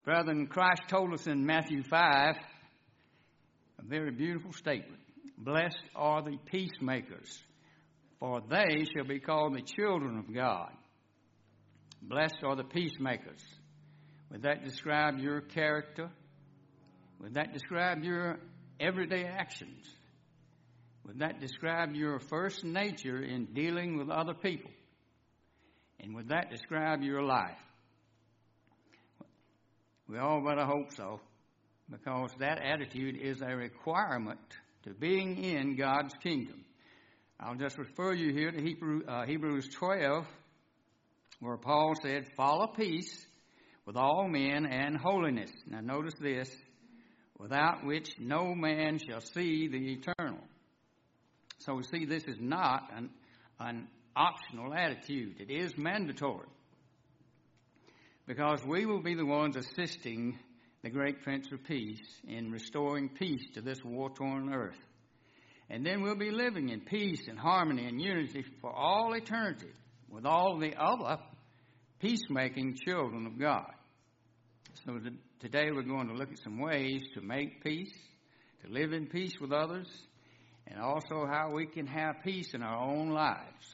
Brethren, Christ told us in Matthew 5 a very beautiful statement. Blessed are the peacemakers, for they shall be called the children of God. Blessed are the peacemakers. Would that describe your character? Would that describe your everyday actions? Would that describe your first nature in dealing with other people? And would that describe your life? We all better hope so, because that attitude is a requirement to being in God's kingdom. I'll just refer you here to Hebrews 12, where Paul said, follow peace with all men and holiness. Now notice this, without which no man shall see the eternal. So we see this is not an optional attitude. It is mandatory. Because we will be the ones assisting the great Prince of Peace in restoring peace to this war-torn earth. And then we'll be living in peace and harmony and unity for all eternity with all the other peacemaking children of God. So today we're going to look at some ways to make peace, to live in peace with others, and also how we can have peace in our own lives.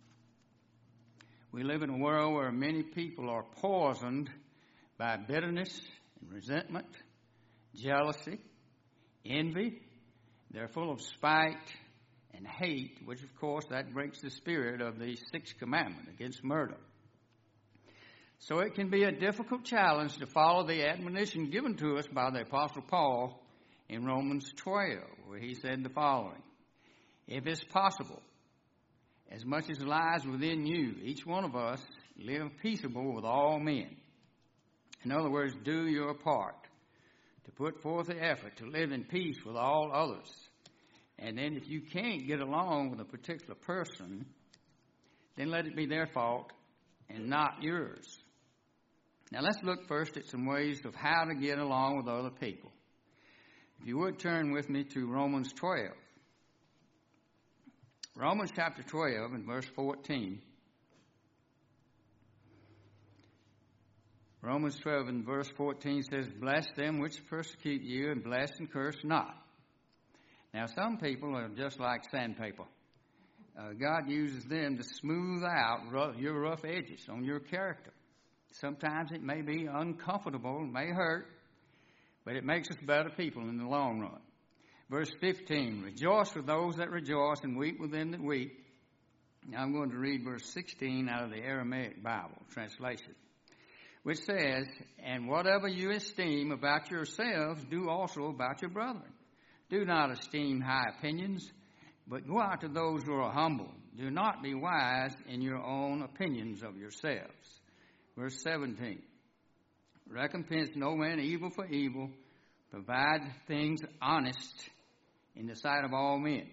We live in a world where many people are poisoned by bitterness and resentment, jealousy, envy. They're full of spite and hate, which of course that breaks the spirit of the sixth commandment against murder. So it can be a difficult challenge to follow the admonition given to us by the Apostle Paul in Romans 12, where he said the following, if it's possible, as much as lies within you, each one of us, live peaceable with all men. In other words, do your part to put forth the effort to live in peace with all others. And then if you can't get along with a particular person, then let it be their fault and not yours. Now let's look first at some ways of how to get along with other people. If you would turn with me to Romans 12. Romans chapter 12 and verse 14. Romans 12 and verse 14 says, bless them which persecute you, and bless and curse not. Now some people are just like sandpaper. God uses them to smooth out your rough edges on your character. Sometimes it may be uncomfortable, it may hurt, but it makes us better people in the long run. Verse 15, rejoice with those that rejoice and weep with them that weep. Now I'm going to read verse 16 out of the Aramaic Bible translation, which says, and whatever you esteem about yourselves, do also about your brethren. Do not esteem high opinions, but go out to those who are humble. Do not be wise in your own opinions of yourselves. Verse 17, recompense no man evil for evil, provide things honest in the sight of all men.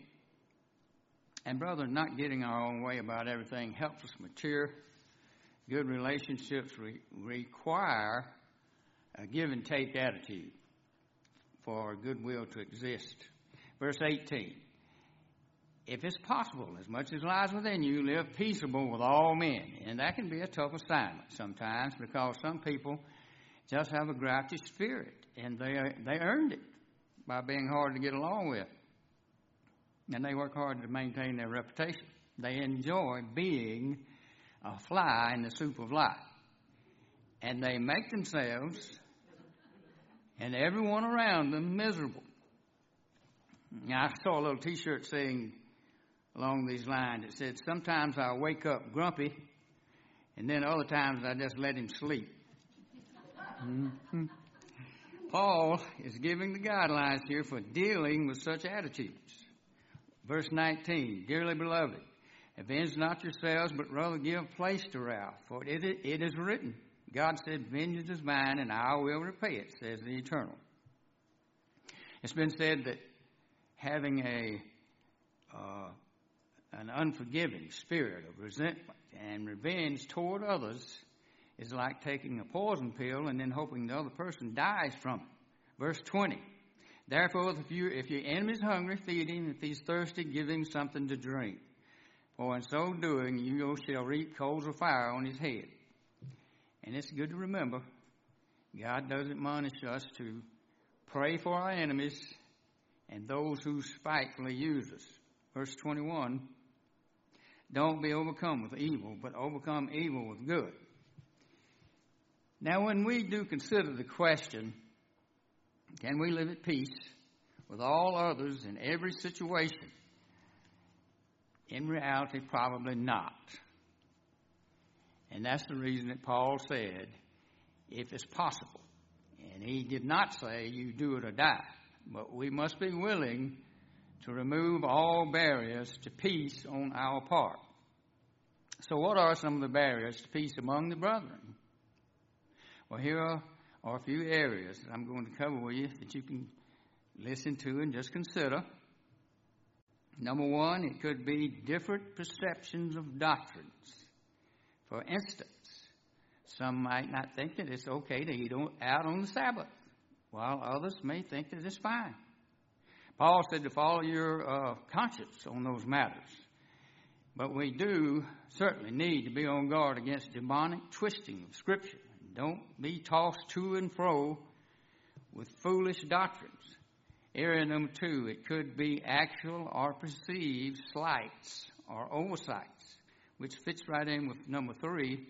And brother, not getting our own way about everything helps us mature. Good relationships require a give and take attitude for goodwill to exist. Verse 18, if it's possible, as much as lies within you, live peaceable with all men. And that can be a tough assignment sometimes, because some people just have a grouchy spirit, and they earned it by being hard to get along with. And they work hard to maintain their reputation. They enjoy being a fly in the soup of life. And they make themselves and everyone around them miserable. Now, I saw a little T-shirt saying along these lines, it said, sometimes I wake up grumpy, and then other times I just let him sleep. Mm-hmm. Paul is giving the guidelines here for dealing with such attitudes. Verse 19, dearly beloved, avenge not yourselves, but rather give place to wrath. For it is written, God said, vengeance is mine, and I will repay it, says the Eternal. It's been said that having an unforgiving spirit of resentment and revenge toward others is like taking a poison pill and then hoping the other person dies from it. Verse 20, therefore, if your enemy is hungry, feed him. If he's thirsty, give him something to drink. For in so doing, you shall reap coals of fire on his head. And it's good to remember God does admonish us to pray for our enemies and those who spitefully use us. Verse 21, don't be overcome with evil, but overcome evil with good. Now, when we do consider the question, can we live at peace with all others in every situation? In reality, probably not. And that's the reason that Paul said, if it's possible. And he did not say you do it or die. But we must be willing to remove all barriers to peace on our part. So what are some of the barriers to peace among the brethren? Well, here are a few areas that I'm going to cover with you that you can listen to and just consider. Number one, it could be different perceptions of doctrines. For instance, some might not think that it's okay to eat out on the Sabbath, while others may think that it's fine. Paul said to follow your conscience on those matters. But we do certainly need to be on guard against demonic twisting of Scripture. Don't be tossed to and fro with foolish doctrines. Area number two, it could be actual or perceived slights or oversights, which fits right in with number three.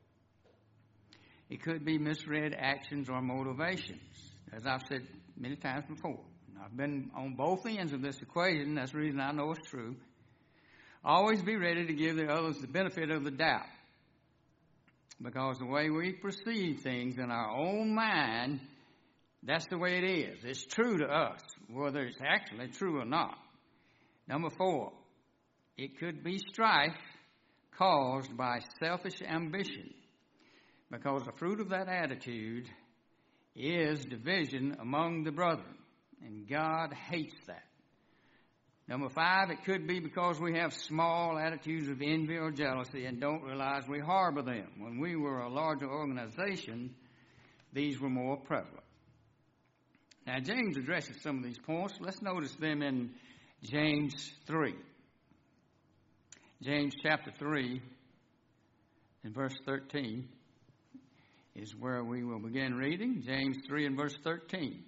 It could be misread actions or motivations, as I've said many times before. I've been on both ends of this equation. That's the reason I know it's true. Always be ready to give the others the benefit of the doubt, because the way we perceive things in our own mind, that's the way it is. It's true to us, whether it's actually true or not. Number four, it could be strife caused by selfish ambition, because the fruit of that attitude is division among the brethren, and God hates that. Number five, it could be because we have small attitudes of envy or jealousy and don't realize we harbor them. When we were a larger organization, these were more prevalent. Now, James addresses some of these points. Let's notice them in James 3. James chapter 3 and verse 13 is where we will begin reading. James 3 and verse 13.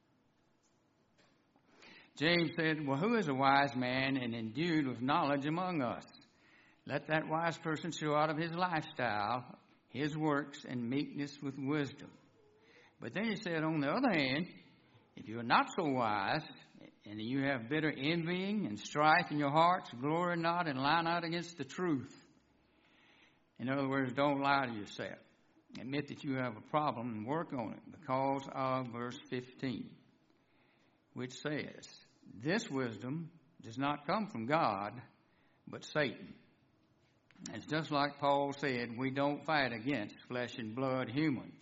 James said, well, who is a wise man and endued with knowledge among us? Let that wise person show out of his lifestyle, his works, and meekness with wisdom. But then he said, on the other hand, if you are not so wise, and you have bitter envying and strife in your hearts, glory not and lie not against the truth. In other words, don't lie to yourself. Admit that you have a problem and work on it because of verse 15, which says, this wisdom does not come from God, but Satan. It's just like Paul said, we don't fight against flesh and blood humans.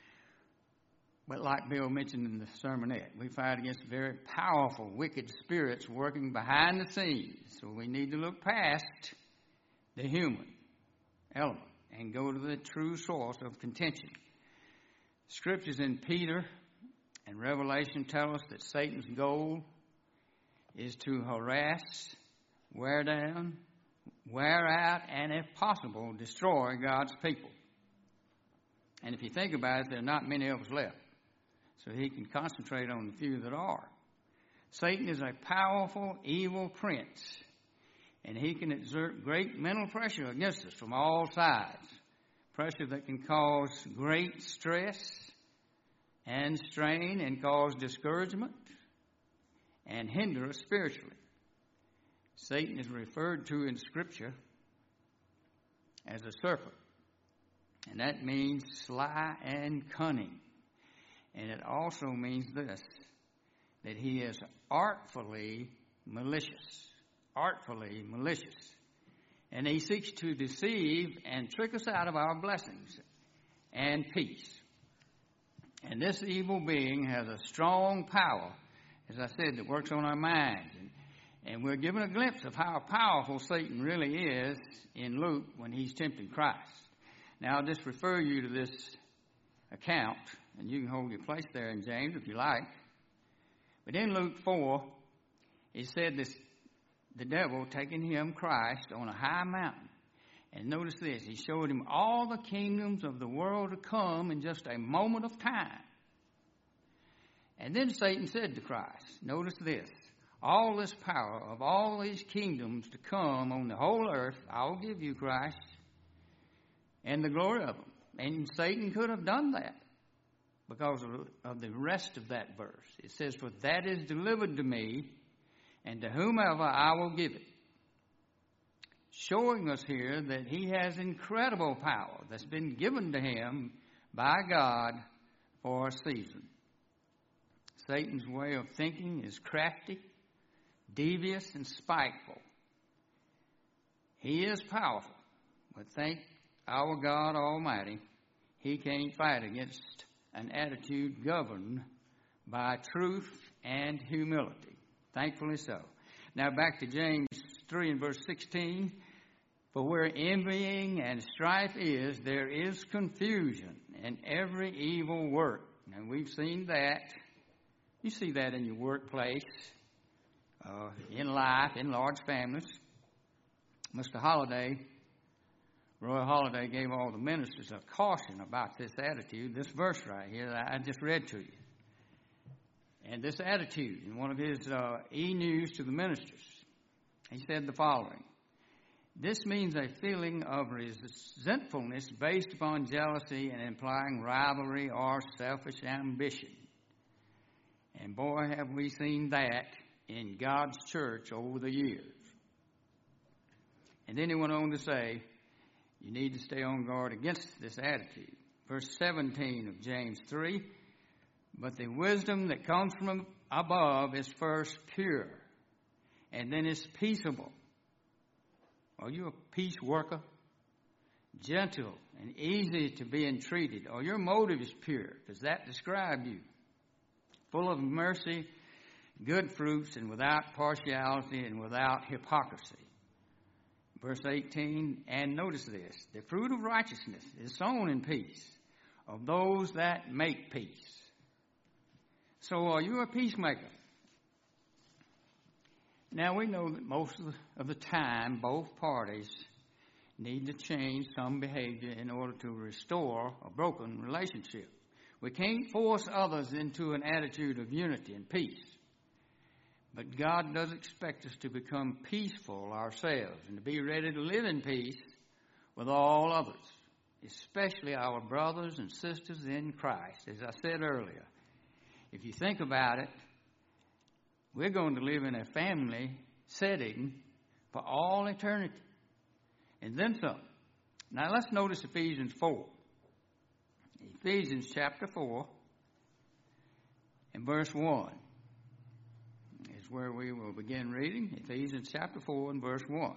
But like Bill mentioned in the sermonette, we fight against very powerful, wicked spirits working behind the scenes. So we need to look past the human element and go to the true source of contention. Scriptures in Peter and Revelation tell us that Satan's goal is to harass, wear down, wear out, and if possible, destroy God's people. And if you think about it, there are not many of us left. So he can concentrate on the few that are. Satan is a powerful, evil prince, and he can exert great mental pressure against us from all sides. Pressure that can cause great stress and strain and cause discouragement and hinder us spiritually. Satan is referred to in Scripture as a serpent, and that means sly and cunning. And it also means this, that he is artfully malicious. Artfully malicious. And he seeks to deceive and trick us out of our blessings and peace. And this evil being has a strong power, as I said, that works on our minds. And we're given a glimpse of how powerful Satan really is in Luke when he's tempting Christ. Now, I'll just refer you to this account, and you can hold your place there in James if you like. But in Luke 4, it said this, the devil taking him, Christ, on a high mountain And notice this, he showed him all the kingdoms of the world to come in just a moment of time. And then Satan said to Christ, notice this, all this power of all these kingdoms to come on the whole earth, I'll give you, Christ, and the glory of them. And Satan could have done that because of the rest of that verse. It says, for that is delivered to me, and to whomever I will give it. Showing us here that he has incredible power that's been given to him by God for a season. Satan's way of thinking is crafty, devious, and spiteful. He is powerful, but thank our God Almighty, he can't fight against an attitude governed by truth and humility. Thankfully so. Now back to James 3 and verse 16. For where envying and strife is, there is confusion and every evil work. And we've seen that. You see that in your workplace, in life, in large families. Mr. Holliday, Roy Holliday, gave all the ministers a caution about this attitude, this verse right here that I just read to you. And this attitude in one of his e-news to the ministers, he said the following. This means a feeling of resentfulness based upon jealousy and implying rivalry or selfish ambition. And boy, have we seen that in God's church over the years. And then he went on to say, you need to stay on guard against this attitude. Verse 17 of James 3, but the wisdom that comes from above is first pure, and then is peaceable. Are you a peace worker? Gentle and easy to be entreated. Or your motive is pure. Does that describe you? Full of mercy, good fruits, and without partiality and without hypocrisy. Verse 18, and notice this. The fruit of righteousness is sown in peace of those that make peace. So are you a peacemaker? Now, we know that most of the time, both parties need to change some behavior in order to restore a broken relationship. We can't force others into an attitude of unity and peace. But God does expect us to become peaceful ourselves and to be ready to live in peace with all others, especially our brothers and sisters in Christ. As I said earlier, if you think about it, we're going to live in a family setting for all eternity. And then some. Now let's notice Ephesians 4. Ephesians chapter 4 and verse 1 is where we will begin reading. Ephesians chapter 4 and verse 1.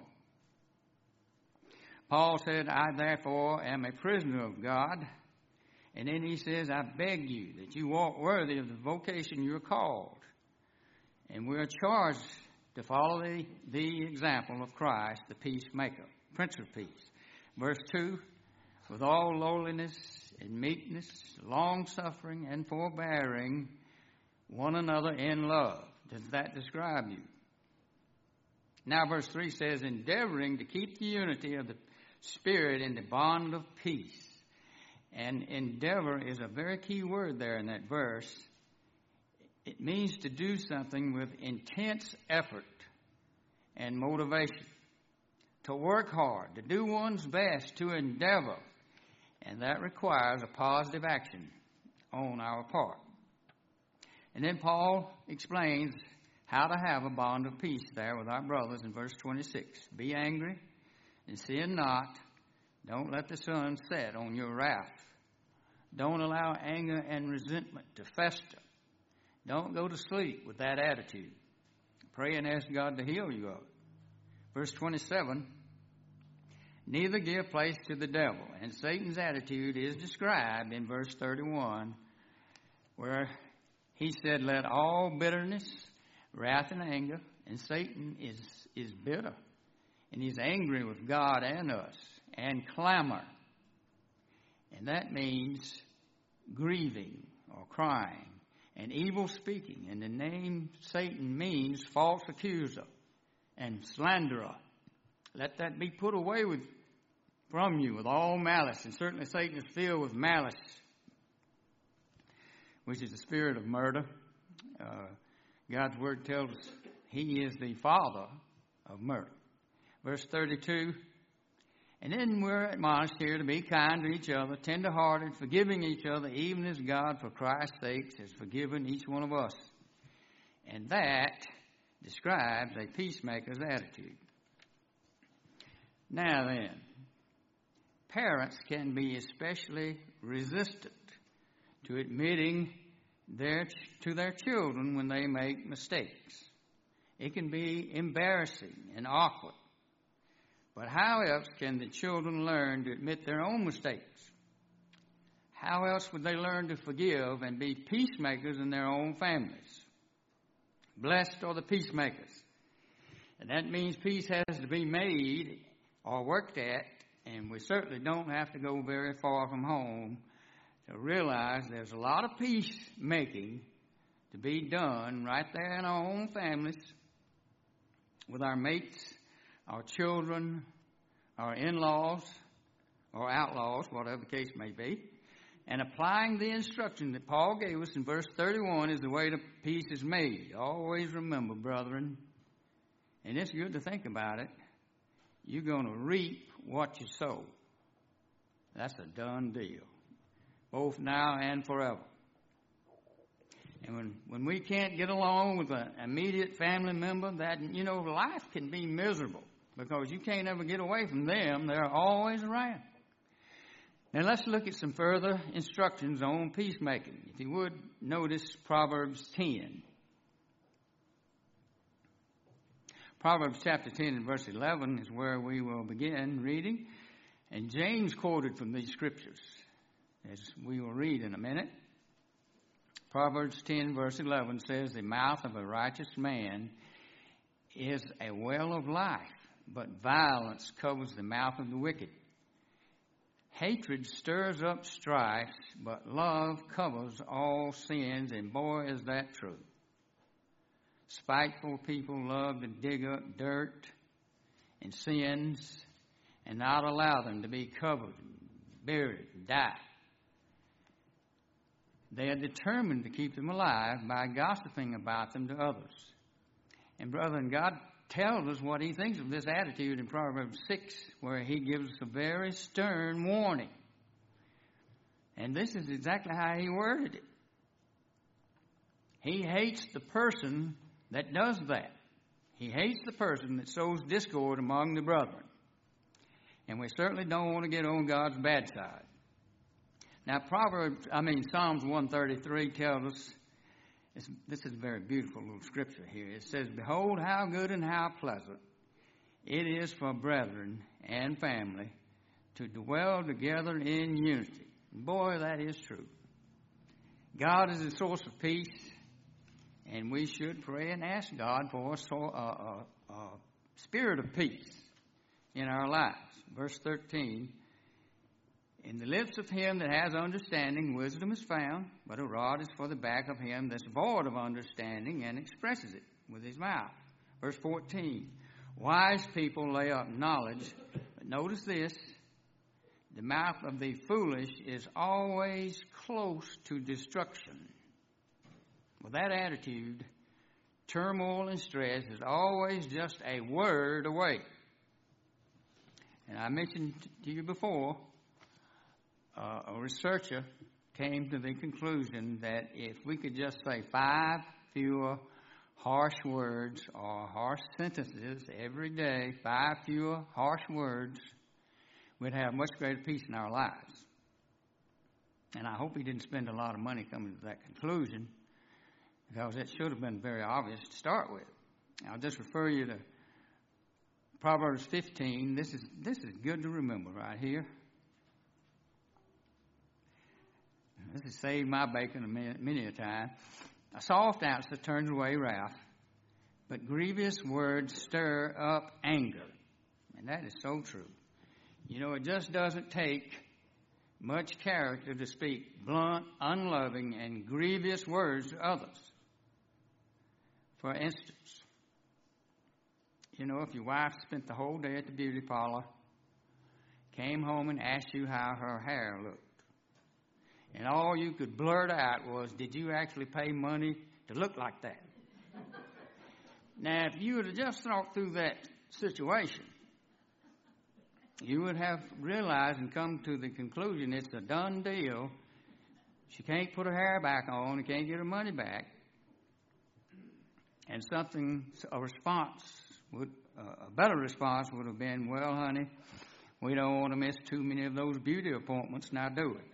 Paul said, I therefore am a prisoner of God. And then he says, I beg you that you walk worthy of the vocation you are called. And we are charged to follow the example of Christ, the peacemaker, Prince of Peace. Verse 2, with all lowliness and meekness, long-suffering and forbearing one another in love. Does that describe you? Now verse 3 says, endeavoring to keep the unity of the Spirit in the bond of peace. And endeavor is a very key word there in that verse. It means to do something with intense effort and motivation. To work hard, to do one's best, to endeavor. And that requires a positive action on our part. And then Paul explains how to have a bond of peace there with our brothers in verse 26. Be angry and sin not. Don't let the sun set on your wrath. Don't allow anger and resentment to fester. Don't go to sleep with that attitude. Pray and ask God to heal you of it. Verse 27, neither give place to the devil. And Satan's attitude is described in verse 31, where he said, let all bitterness, wrath, and anger, and Satan is bitter. And he's angry with God and us, and clamor. And that means grieving or crying. And evil speaking. And the name Satan means false accuser and slanderer. Let that be put away from you with all malice. And certainly Satan is filled with malice, which is the spirit of murder. God's word tells us he is the father of murder. Verse 32, and then we're admonished here to be kind to each other, tender-hearted, forgiving each other, even as God, for Christ's sake, has forgiven each one of us. And that describes a peacemaker's attitude. Now then, parents can be especially resistant to admitting to their children when they make mistakes. It can be embarrassing and awkward. But how else can the children learn to admit their own mistakes? How else would they learn to forgive and be peacemakers in their own families? Blessed are the peacemakers. And that means peace has to be made or worked at, and we certainly don't have to go very far from home to realize there's a lot of peacemaking to be done right there in our own families, with our mates, our children, our in-laws, or outlaws, whatever the case may be. And applying the instruction that Paul gave us in verse 31 is the way to peace is made. Always remember, brethren, and it's good to think about it, you're going to reap what you sow. That's a done deal, both now and forever. And when we can't get along with an immediate family member, that, life can be miserable because you can't ever get away from them. They're always around. Now let's look at some further instructions on peacemaking. If you would, notice Proverbs 10. Proverbs chapter 10 and verse 11 is where we will begin reading. And James quoted from these scriptures, as we will read in a minute. Proverbs 10 verse 11 says, the mouth of a righteous man is a well of life, but violence covers the mouth of the wicked. Hatred stirs up strife, but love covers all sins, and boy, is that true. Spiteful people love to dig up dirt and sins and not allow them to be covered, buried, and die. They are determined to keep them alive by gossiping about them to others. And brethren, God tells us what he thinks of this attitude in Proverbs 6, where he gives us a very stern warning. And this is exactly how he worded it. He hates the person that does that. He hates the person that sows discord among the brethren. And we certainly don't want to get on God's bad side. Now, Psalms 133 tells us, this is a very beautiful little scripture here. It says, behold, how good and how pleasant it is for brethren and family to dwell together in unity. Boy, that is true. God is the source of peace, and we should pray and ask God for a spirit of peace in our lives. Verse 13, in the lips of him that has understanding, wisdom is found, but a rod is for the back of him that's void of understanding and expresses it with his mouth. Verse 14, wise people lay up knowledge, but notice this, the mouth of the foolish is always close to destruction. With that attitude, turmoil and stress is always just a word away. And I mentioned to you before, a researcher came to the conclusion that if we could just say 5 fewer harsh words or harsh sentences every day, 5 fewer harsh words, we'd have much greater peace in our lives. And I hope he didn't spend a lot of money coming to that conclusion, because it should have been very obvious to start with. I'll just refer you to Proverbs 15. This is good to remember right here. This has saved my bacon many a time. A soft answer turns away wrath, but grievous words stir up anger. And that is so true. It just doesn't take much character to speak blunt, unloving, and grievous words to others. For instance, if your wife spent the whole day at the beauty parlor, came home and asked you how her hair looked. And all you could blurt out was, did you actually pay money to look like that? Now, if you would have just thought through that situation, you would have realized and come to the conclusion it's a done deal. She can't put her hair back on, and can't get her money back. And a better response would have been, well, honey, we don't want to miss too many of those beauty appointments, now do it.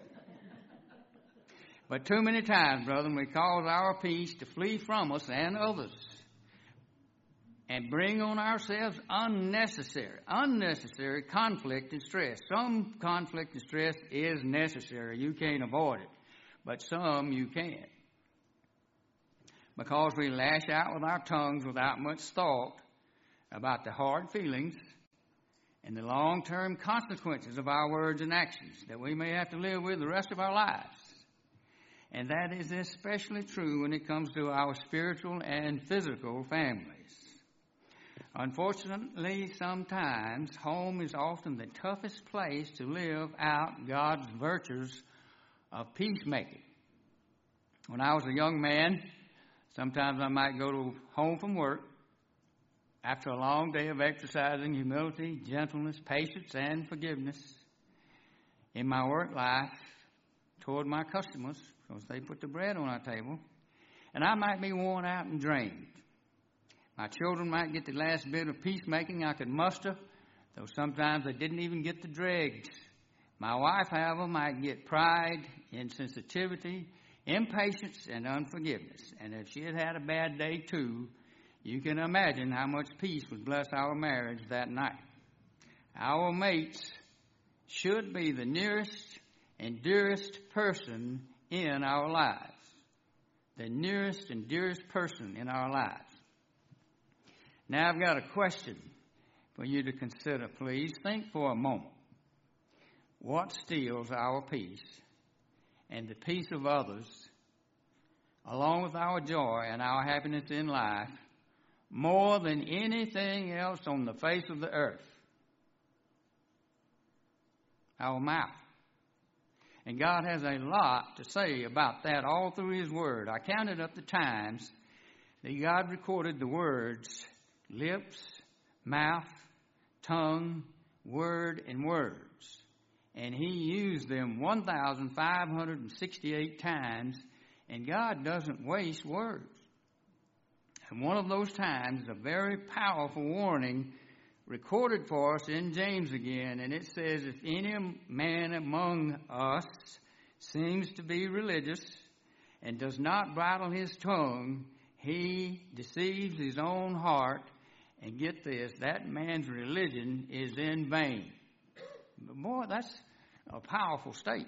But too many times, brethren, we cause our peace to flee from us and others and bring on ourselves unnecessary conflict and stress. Some conflict and stress is necessary. You can't avoid it. But some you can. Because we lash out with our tongues without much thought about the hard feelings and the long-term consequences of our words and actions that we may have to live with the rest of our lives. And that is especially true when it comes to our spiritual and physical families. Unfortunately, sometimes home is often the toughest place to live out God's virtues of peacemaking. When I was a young man, sometimes I might go home from work after a long day of exercising humility, gentleness, patience, and forgiveness in my work life toward my customers, because they put the bread on our table, and I might be worn out and drained. My children might get the last bit of peacemaking I could muster, though sometimes they didn't even get the dregs. My wife, however, might get pride, insensitivity, impatience, and unforgiveness. And if she had had a bad day too, you can imagine how much peace would bless our marriage that night. Our mates should be the nearest and dearest person in our lives. The nearest and dearest person in our lives. Now I've got a question for you to consider, please. Think for a moment. What steals our peace and the peace of others, along with our joy and our happiness in life, more than anything else on the face of the earth? Our mouth. And God has a lot to say about that all through His Word. I counted up the times that God recorded the words lips, mouth, tongue, word, and words. And He used them 1,568 times, and God doesn't waste words. And one of those times is a very powerful warning recorded for us in James again, and it says, if any man among us seems to be religious and does not bridle his tongue, he deceives his own heart, and get this, that man's religion is in vain. But boy, that's a powerful statement.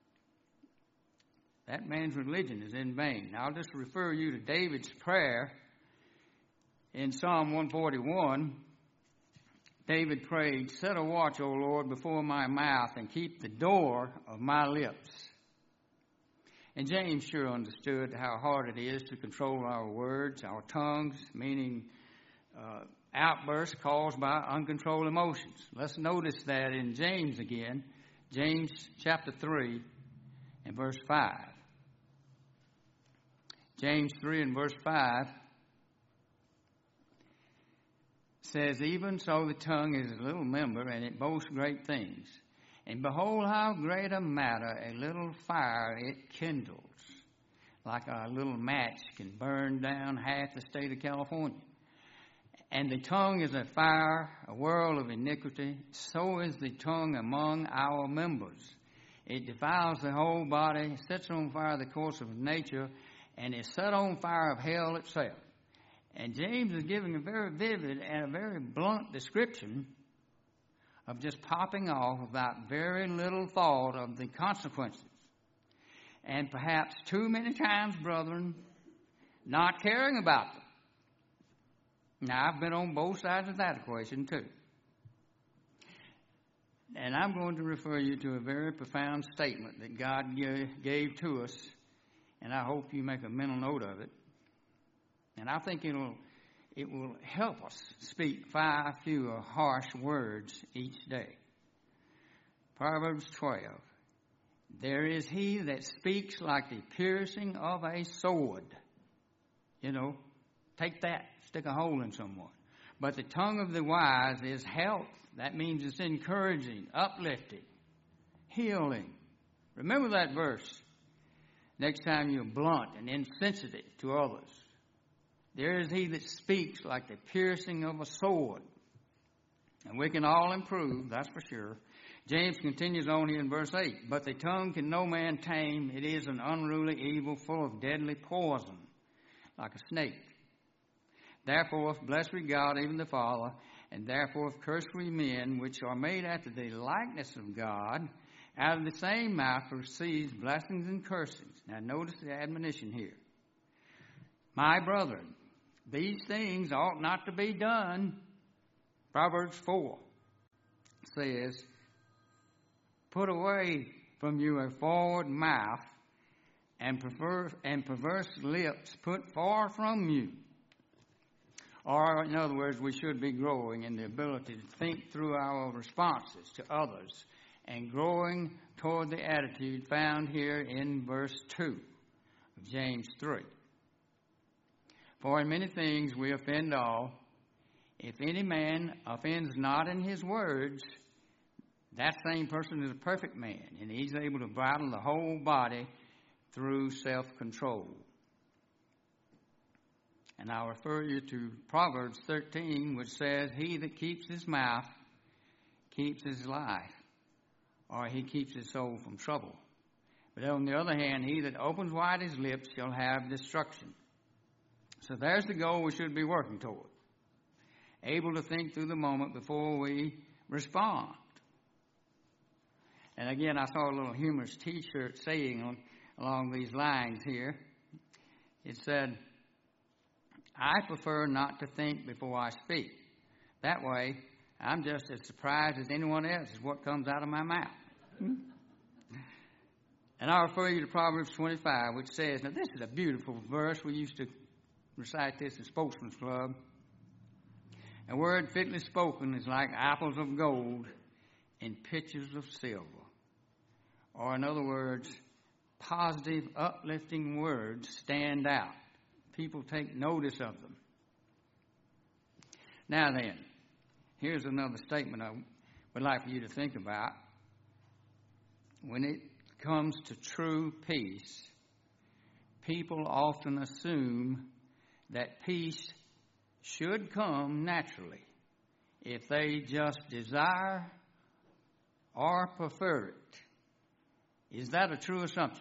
That man's religion is in vain. Now, I'll just refer you to David's prayer in Psalm 141. David prayed, set a watch, O Lord, before my mouth, and keep the door of my lips. And James sure understood how hard it is to control our words, our tongues, meaning outbursts caused by uncontrolled emotions. Let's notice that in James again, James chapter 3 and verse 5. James 3 and verse 5 says, even so the tongue is a little member, and it boasts great things. And behold, how great a matter a little fire it kindles. Like a little match can burn down half the state of California. And the tongue is a fire, a world of iniquity. So is the tongue among our members. It defiles the whole body, sets on fire the course of nature, and is set on fire of hell itself. And James is giving a very vivid and a very blunt description of just popping off without very little thought of the consequences. And perhaps too many times, brethren, not caring about them. Now, I've been on both sides of that equation, too. And I'm going to refer you to a very profound statement that God gave to us, and I hope you make a mental note of it. And I think it will help us speak 5 fewer harsh words each day. Proverbs 12. There is he that speaks like the piercing of a sword. You know, take that, stick a hole in someone. But the tongue of the wise is health. That means it's encouraging, uplifting, healing. Remember that verse. Next time you're blunt and insensitive to others. There is he that speaks like the piercing of a sword. And we can all improve, that's for sure. James continues on here in verse 8. But the tongue can no man tame. It is an unruly evil full of deadly poison, like a snake. Therefore, bless we God, even the Father, and therefore curse we men, which are made after the likeness of God. Out of the same mouth proceeds blessings and cursings. Now notice the admonition here. My brethren, these things ought not to be done. Proverbs 4 says, put away from you a forward mouth, and perverse lips put far from you. Or, in other words, we should be growing in the ability to think through our responses to others and growing toward the attitude found here in verse 2 of James 3. For in many things we offend all. If any man offends not in his words, that same person is a perfect man, and he's able to bridle the whole body through self-control. And I'll refer you to Proverbs 13, which says, he that keeps his mouth keeps his life, or he keeps his soul from trouble. But on the other hand, he that opens wide his lips shall have destruction. So there's the goal we should be working toward. Able to think through the moment before we respond. And again, I saw a little humorous T-shirt saying along these lines here. It said, I prefer not to think before I speak. That way, I'm just as surprised as anyone else is what comes out of my mouth. And I'll refer you to Proverbs 25, which says, now this is a beautiful verse. We used to recite this in Spokesman's Club. A word fitly spoken is like apples of gold in pitchers of silver. Or in other words, positive, uplifting words stand out. People take notice of them. Now then, here's another statement I would like for you to think about. When it comes to true peace, people often assume that peace should come naturally if they just desire or prefer it. Is that a true assumption?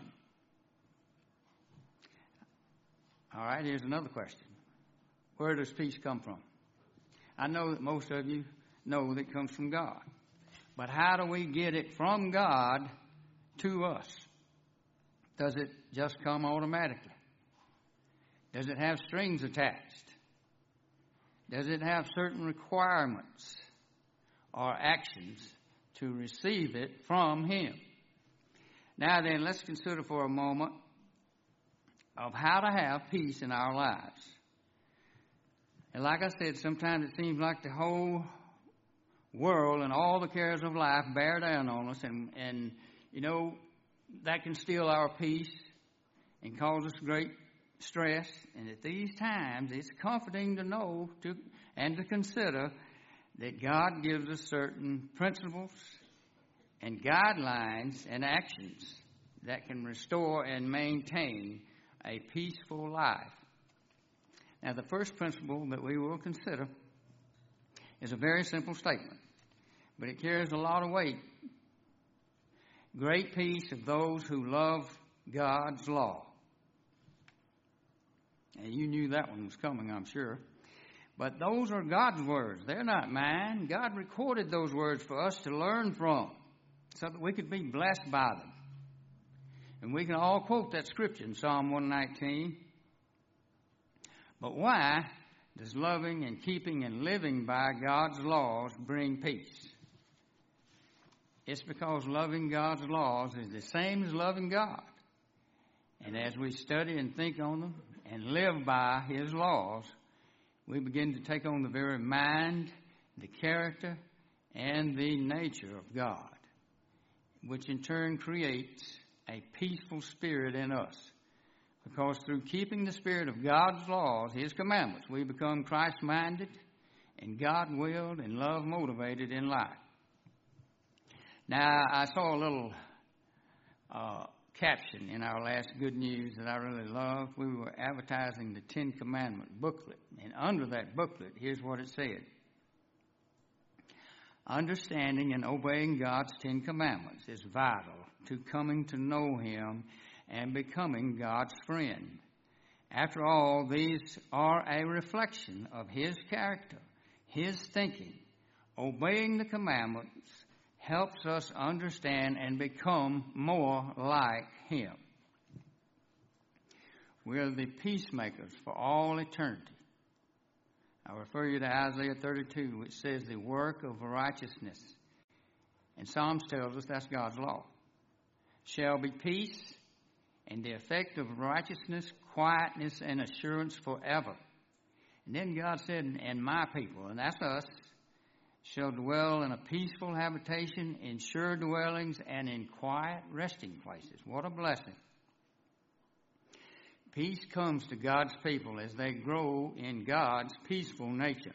All right, here's another question. Where does peace come from? I know that most of you know that it comes from God. But how do we get it from God to us? Does it just come automatically? Does it have strings attached? Does it have certain requirements or actions to receive it from Him? Now then, let's consider for a moment of how to have peace in our lives. And like I said, sometimes it seems like the whole world and all the cares of life bear down on us, and you know, that can steal our peace and cause us great stress. And at these times, it's comforting to know and to consider that God gives us certain principles and guidelines and actions that can restore and maintain a peaceful life. Now, the first principle that we will consider is a very simple statement, but it carries a lot of weight. Great peace of those who love God's law. And you knew that one was coming, I'm sure. But those are God's words. They're not mine. God recorded those words for us to learn from so that we could be blessed by them. And we can all quote that scripture in Psalm 119. But why does loving and keeping and living by God's laws bring peace? It's because loving God's laws is the same as loving God. And as we study and think on them and live by His laws, we begin to take on the very mind, the character, and the nature of God. which in turn creates a peaceful spirit in us. Because through keeping the spirit of God's laws, His commandments, we become Christ-minded and God-willed and love-motivated in life. Now, I saw a little caption in our last Good News that I really loved. We were advertising the Ten Commandment booklet. And under that booklet, here's what it said. Understanding and obeying God's Ten Commandments is vital to coming to know Him and becoming God's friend. After all, these are a reflection of His character, His thinking. Obeying the commandments helps us understand and become more like Him. We're the peacemakers for all eternity. I refer you to Isaiah 32, which says the work of righteousness. And Psalms tells us that's God's law. Shall be peace and the effect of righteousness, quietness, and assurance forever. And then God said, and my people, and that's us, shall dwell in a peaceful habitation, in sure dwellings, and in quiet resting places. What a blessing. Peace comes to God's people as they grow in God's peaceful nature.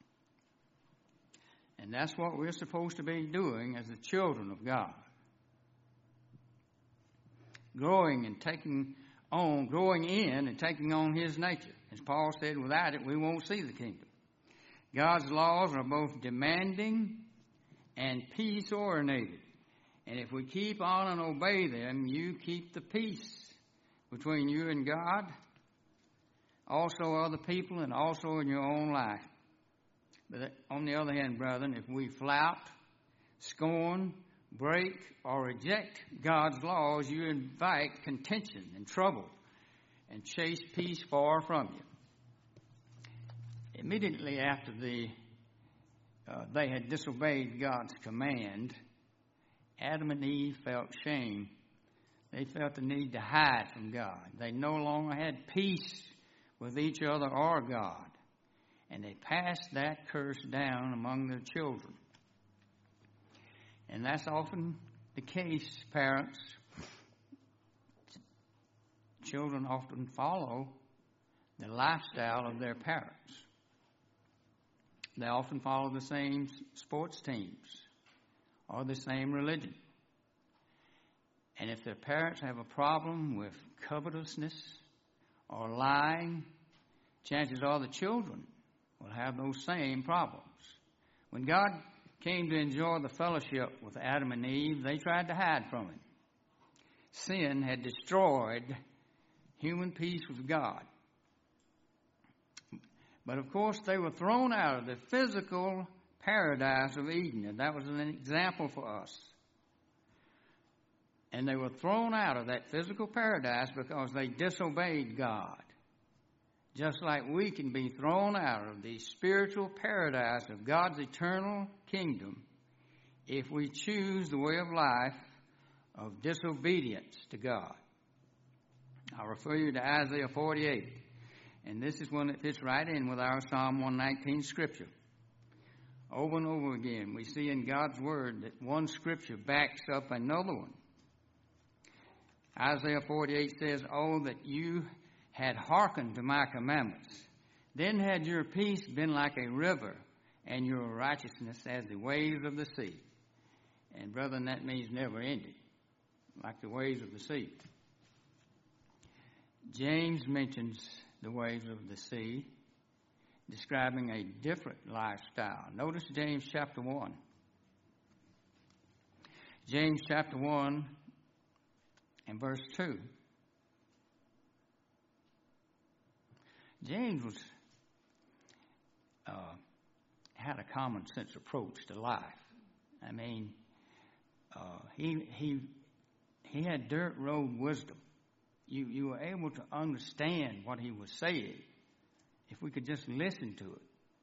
And that's what we're supposed to be doing as the children of God. Growing in and taking on His nature. As Paul said, without it, we won't see the kingdom. God's laws are both demanding and peace-oriented. And if we keep on and obey them, you keep the peace between you and God, also other people, and also in your own life. But on the other hand, brethren, if we flout, scorn, break, or reject God's laws, you invite contention and trouble and chase peace far from you. Immediately after they had disobeyed God's command, Adam and Eve felt shame. They felt the need to hide from God. They no longer had peace with each other or God. And they passed that curse down among their children. And that's often the case, parents. Children often follow the lifestyle of their parents. They often follow the same sports teams or the same religion. And if their parents have a problem with covetousness or lying, chances are the children will have those same problems. When God came to enjoy the fellowship with Adam and Eve, they tried to hide from Him. Sin had destroyed human peace with God. But of course, they were thrown out of the physical paradise of Eden, and that was an example for us. And they were thrown out of that physical paradise because they disobeyed God. Just like we can be thrown out of the spiritual paradise of God's eternal kingdom if we choose the way of life of disobedience to God. I'll refer you to Isaiah 48. And this is one that fits right in with our Psalm 119 scripture. Over and over again, we see in God's Word that one scripture backs up another one. Isaiah 48 says, "Oh, that you had hearkened to my commandments. Then had your peace been like a river, and your righteousness as the waves of the sea." And brethren, that means never ending, like the waves of the sea. James mentions the waves of the sea, describing a different lifestyle. Notice James chapter 1. James chapter 1 and verse 2. James was had a common sense approach to life. I mean, he had dirt road wisdom. You were able to understand what he was saying if we could just listen to it.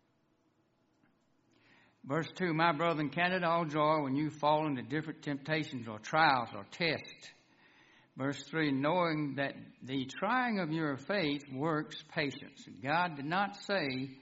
Verse 2, "My brethren, count it all joy when you fall into different temptations or trials or tests." Verse 3, "Knowing that the trying of your faith works patience." God did not say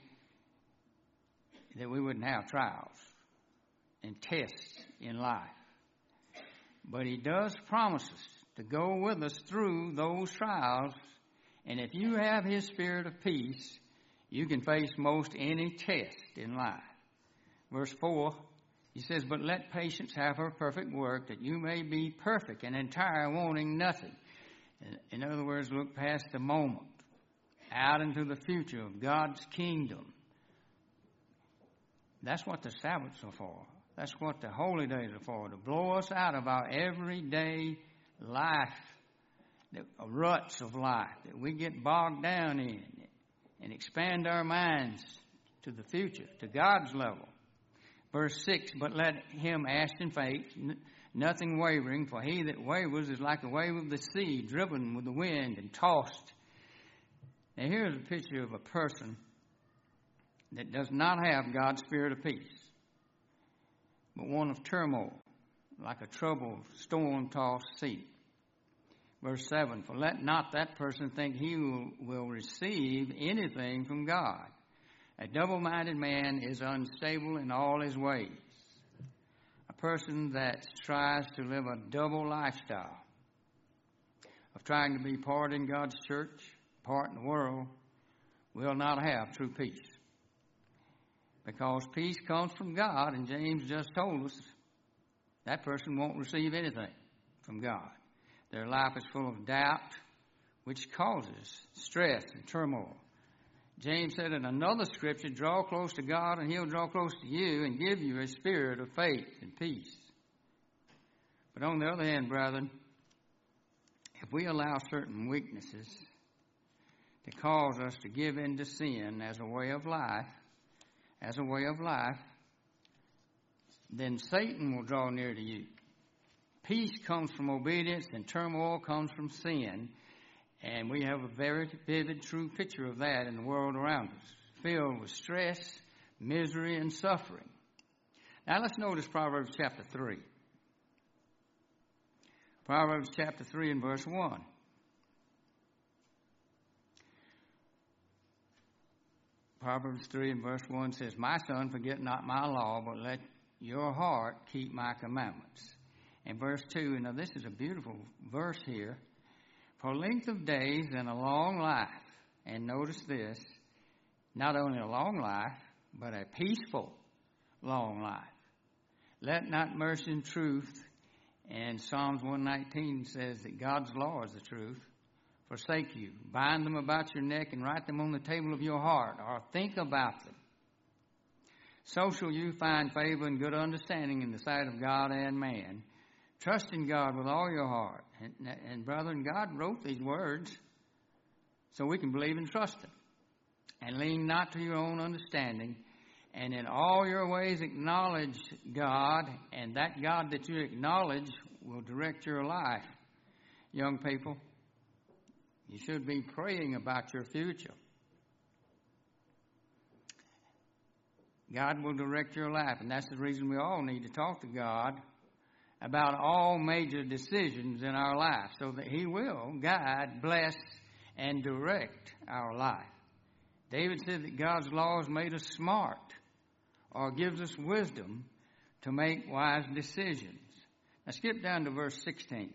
that we wouldn't have trials and tests in life. But He does promise us to go with us through those trials. And if you have His spirit of peace, you can face most any test in life. Verse 4, He says, but let patience have her perfect work, that you may be perfect and entire, wanting nothing. In other words, look past the moment, out into the future of God's kingdom. That's what the Sabbaths are for. That's what the holy days are for, to blow us out of our everyday life, the ruts of life that we get bogged down in, and expand our minds to the future, to God's level. Verse 6, but let him ask in faith, nothing wavering, for he that wavers is like a wave of the sea, driven with the wind and tossed. Now here's a picture of a person that does not have God's spirit of peace, but one of turmoil, like a troubled, storm-tossed sea. Verse 7, for let not that person think he will receive anything from God. A double-minded man is unstable in all his ways. A person that tries to live a double lifestyle of trying to be part in God's church, part in the world, will not have true peace. Because peace comes from God, and James just told us that person won't receive anything from God. Their life is full of doubt, which causes stress and turmoil. James said in another scripture, draw close to God and He'll draw close to you and give you a spirit of faith and peace. But on the other hand, brethren, if we allow certain weaknesses to cause us to give in to sin as a way of life, then Satan will draw near to you. Peace comes from obedience and turmoil comes from sin. And we have a very vivid, true picture of that in the world around us, filled with stress, misery, and suffering. Now let's notice Proverbs chapter 3. Proverbs chapter 3 and verse 1. Proverbs 3 and verse 1 says, my son, forget not my law, but let your heart keep my commandments. And verse 2, now this is a beautiful verse here. For length of days and a long life, and notice this, not only a long life, but a peaceful long life. Let not mercy and truth, and Psalms 119 says that God's law is the truth, forsake you. Bind them about your neck and write them on the table of your heart, or think about them. So shall you find favor and good understanding in the sight of God and man. Trust in God with all your heart. And brethren, God wrote these words so we can believe and trust Him. And lean not to your own understanding. And in all your ways acknowledge God. And that God that you acknowledge will direct your life. Young people, you should be praying about your future. God will direct your life. And that's the reason we all need to talk to God about all major decisions in our life, so that He will guide, bless, and direct our life. David said that God's laws made us smart, or gives us wisdom to make wise decisions. Now skip down to verse 16.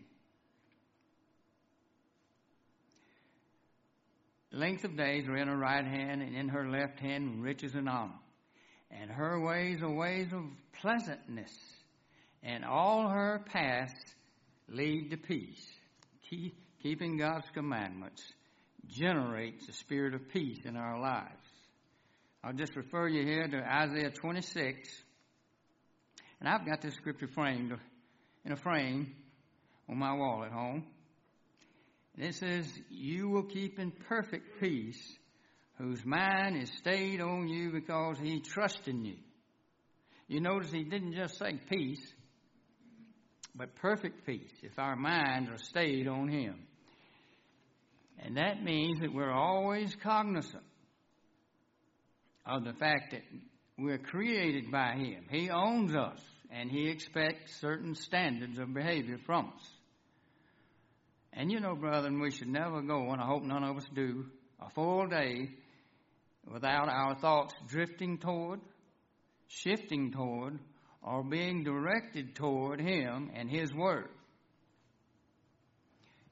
Length of days are in her right hand, and in her left hand riches and honor. And her ways are ways of pleasantness, and all her paths lead to peace. Keeping God's commandments generates a spirit of peace in our lives. I'll just refer you here to Isaiah 26. And I've got this scripture framed in a frame on my wall at home. And it says, you will keep in perfect peace whose mind is stayed on you because he trusts in you. You notice he didn't just say peace, but perfect peace, if our minds are stayed on Him. And that means that we're always cognizant of the fact that we're created by Him. He owns us, and He expects certain standards of behavior from us. And you know, brethren, we should never go, and I hope none of us do, a full day without our thoughts drifting toward, shifting toward, or being directed toward Him and His Word.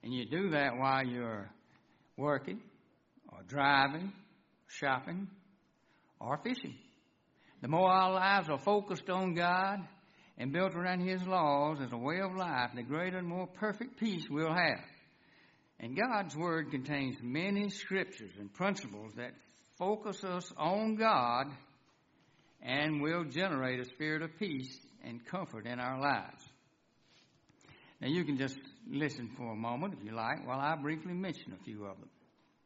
And you do that while you're working or driving, shopping, or fishing. The more our lives are focused on God and built around His laws as a way of life, the greater and more perfect peace we'll have. And God's Word contains many scriptures and principles that focus us on God and will generate a spirit of peace and comfort in our lives. Now you can just listen for a moment, if you like, while I briefly mention a few of them.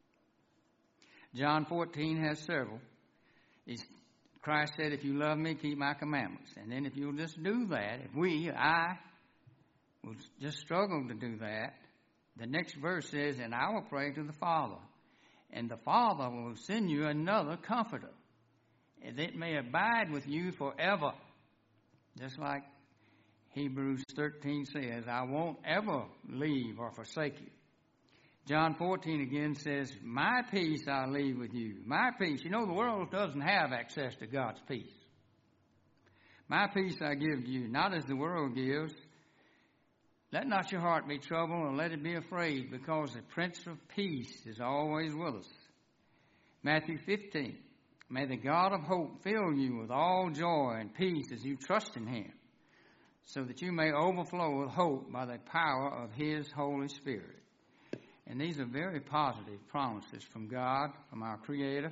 John 14 has several. Christ said, if you love me, keep my commandments. And then if you'll just do that, I will just struggle to do that, the next verse says, and I will pray to the Father, and the Father will send you another comforter, and it may abide with you forever. Just like Hebrews 13 says, I won't ever leave or forsake you. John 14 again says, my peace I leave with you. My peace. You know, the world doesn't have access to God's peace. My peace I give to you, not as the world gives. Let not your heart be troubled, or let it be afraid, because the Prince of Peace is always with us. Matthew 15, may the God of hope fill you with all joy and peace as you trust in Him, so that you may overflow with hope by the power of His Holy Spirit. And these are very positive promises from God, from our Creator.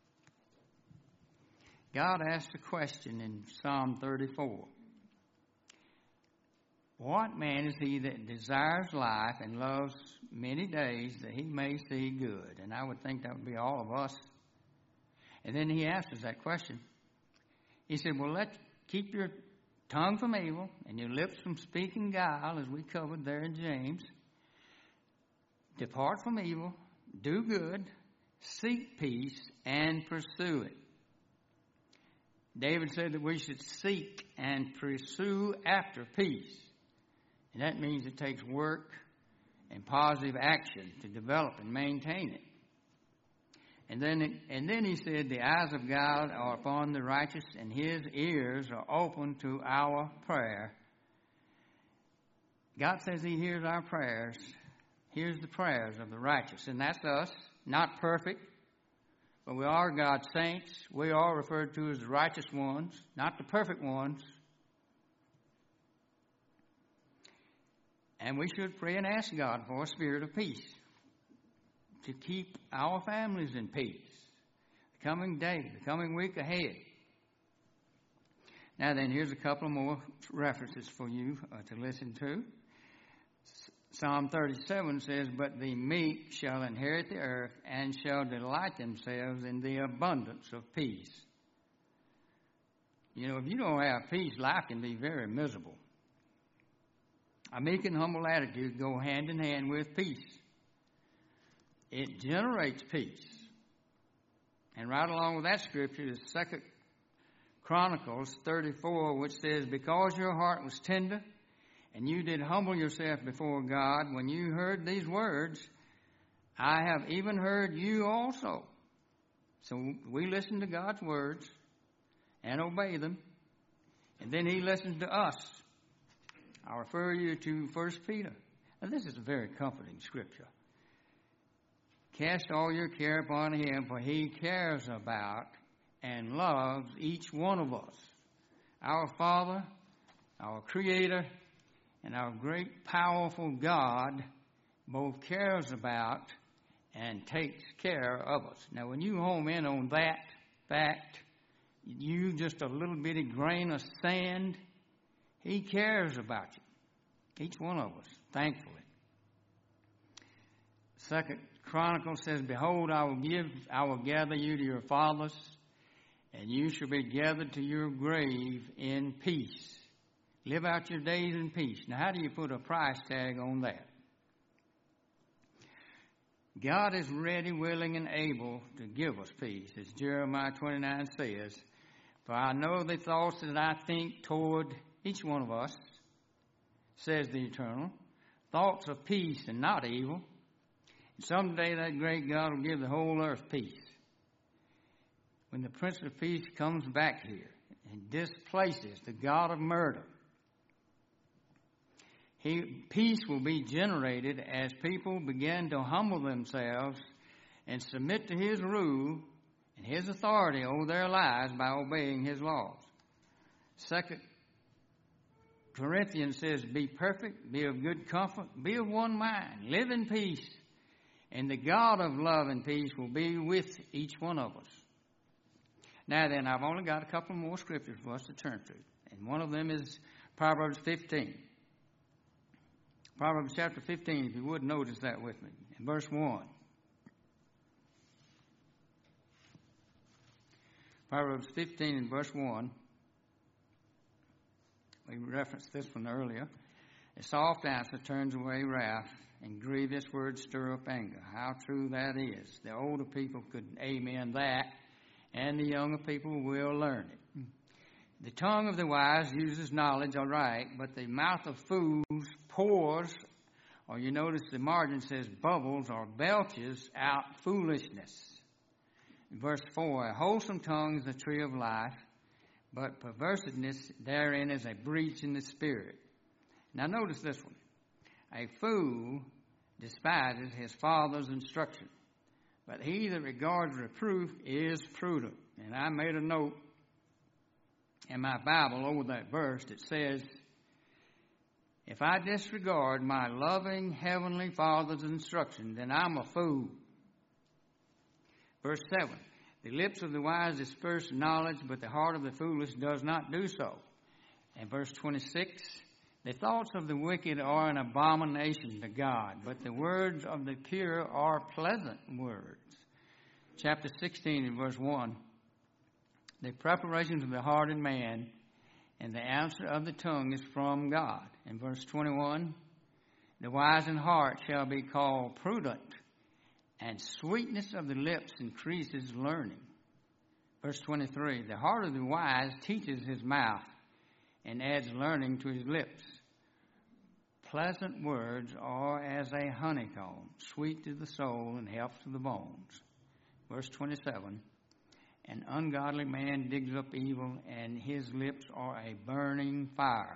God asked a question in Psalm 34. What man is he that desires life and loves many days that he may see good? And I would think that would be all of us. And then he answers that question. He said, well, keep your tongue from evil and your lips from speaking guile, as we covered there in James. Depart from evil, do good, seek peace, and pursue it. David said that we should seek and pursue after peace. And that means it takes work and positive action to develop and maintain it. And then he said, the eyes of God are upon the righteous, and His ears are open to our prayer. God says He hears our prayers. Here's the prayers of the righteous. And that's us, not perfect, but we are God's saints. We are referred to as the righteous ones, not the perfect ones. And we should pray and ask God for a spirit of peace to keep our families in peace the coming day, the coming week ahead. Now then, here's a couple more references for you to listen to. Psalm 37 says, but the meek shall inherit the earth and shall delight themselves in the abundance of peace. You know, if you don't have peace, life can be very miserable. A meek and humble attitude go hand in hand with peace. It generates peace. And right along with that scripture is 2 Chronicles 34, which says, because your heart was tender, and you did humble yourself before God, when you heard these words, I have even heard you also. So we listen to God's words and obey them, and then He listens to us. I'll refer you to 1 Peter. Now, this is a very comforting scripture. Cast all your care upon Him, for He cares about and loves each one of us. Our Father, our Creator, and our great, powerful God both cares about and takes care of us. Now, when you home in on that fact, you just a little bitty grain of sand, He cares about you, each one of us, thankfully. 2 Chronicles says, behold, I will gather you to your fathers, and you shall be gathered to your grave in peace. Live out your days in peace. Now, how do you put a price tag on that? God is ready, willing, and able to give us peace, as Jeremiah 29 says, for I know the thoughts that I think toward each one of us, says the Eternal, thoughts of peace and not evil. And someday that great God will give the whole earth peace. When the Prince of Peace comes back here and displaces the God of murder, Peace will be generated as people begin to humble themselves and submit to His rule and His authority over their lives by obeying His laws. 2 Corinthians says, be perfect, be of good comfort, be of one mind, live in peace, and the God of love and peace will be with each one of us. Now then, I've only got a couple more scriptures for us to turn to, and one of them is Proverbs 15. Proverbs chapter 15, if you would notice that with me, in verse 1. Proverbs 15 and verse 1. We referenced this one earlier. A soft answer turns away wrath, and grievous words stir up anger. How true that is. The older people could amen that, and the younger people will learn it. The tongue of the wise uses knowledge, all right, but the mouth of fools pours, or you notice the margin says bubbles or belches out foolishness. Verse 4, a wholesome tongue is the tree of life, but perverseness therein is a breach in the spirit. Now notice this one. A fool despises his father's instruction, but he that regards reproof is prudent. And I made a note in my Bible over that verse that says, if I disregard my loving Heavenly Father's instruction, then I'm a fool. Verse 7, the lips of the wise disperse knowledge, but the heart of the foolish does not do so. And verse 26, the thoughts of the wicked are an abomination to God, but the words of the pure are pleasant words. Chapter 16 and verse 1, the preparations of the heart in man, and the answer of the tongue is from God. In verse 21, the wise in heart shall be called prudent, and sweetness of the lips increases learning. Verse 23, the heart of the wise teaches his mouth, and adds learning to his lips. Pleasant words are as a honeycomb, sweet to the soul and health to the bones. Verse 27, an ungodly man digs up evil, and his lips are a burning fire.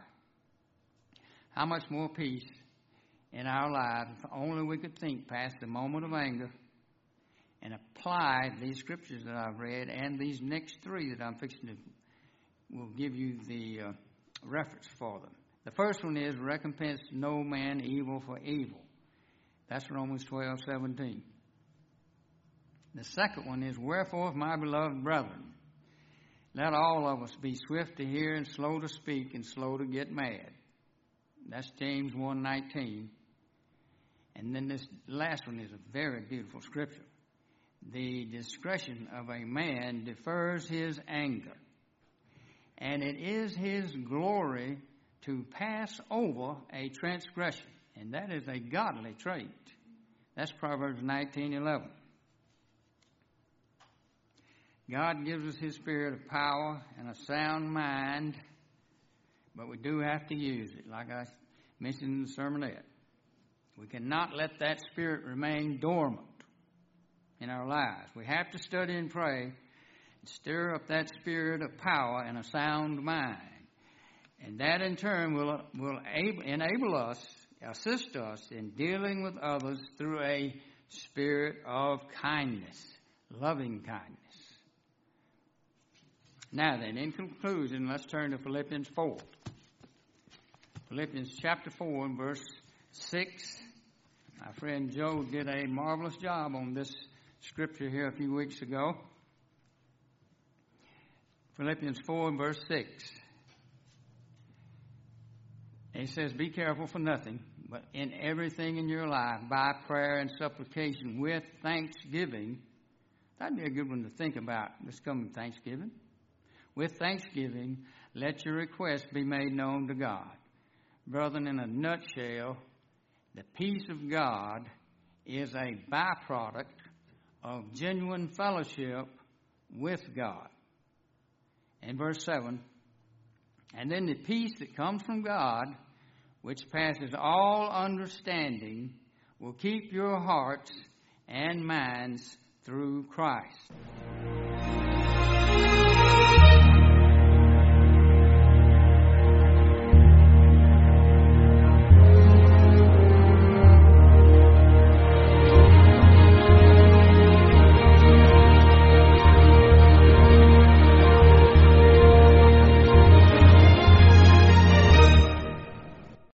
How much more peace in our lives if only we could think past the moment of anger and apply these scriptures that I've read and these next three that I'm fixing to will give you the reference for them. The first one is recompense no man evil for evil. That's Romans 12:17. The second one is, wherefore, my beloved brethren, let all of us be swift to hear and slow to speak and slow to get mad. That's James 1:19. And then this last one is a very beautiful scripture. The discretion of a man defers his anger, and it is his glory to pass over a transgression. And that is a godly trait. That's Proverbs 19:11. God gives us His spirit of power and a sound mind, but we do have to use it, like I mentioned in the sermonette. We cannot let that spirit remain dormant in our lives. We have to study and pray and stir up that spirit of power and a sound mind. And that in turn will enable us, assist us in dealing with others through a spirit of kindness, loving kindness. Now then, in conclusion, let's turn to Philippians 4. Philippians chapter 4 and verse 6. My friend Joe did a marvelous job on this scripture here a few weeks ago. Philippians 4 and verse 6. He says, be careful for nothing, but in everything in your life, by prayer and supplication, with thanksgiving. That'd be a good one to think about this coming Thanksgiving. With thanksgiving, let your requests be made known to God. Brethren, in a nutshell, the peace of God is a byproduct of genuine fellowship with God. And verse 7, and then the peace that comes from God, which passes all understanding, will keep your hearts and minds through Christ.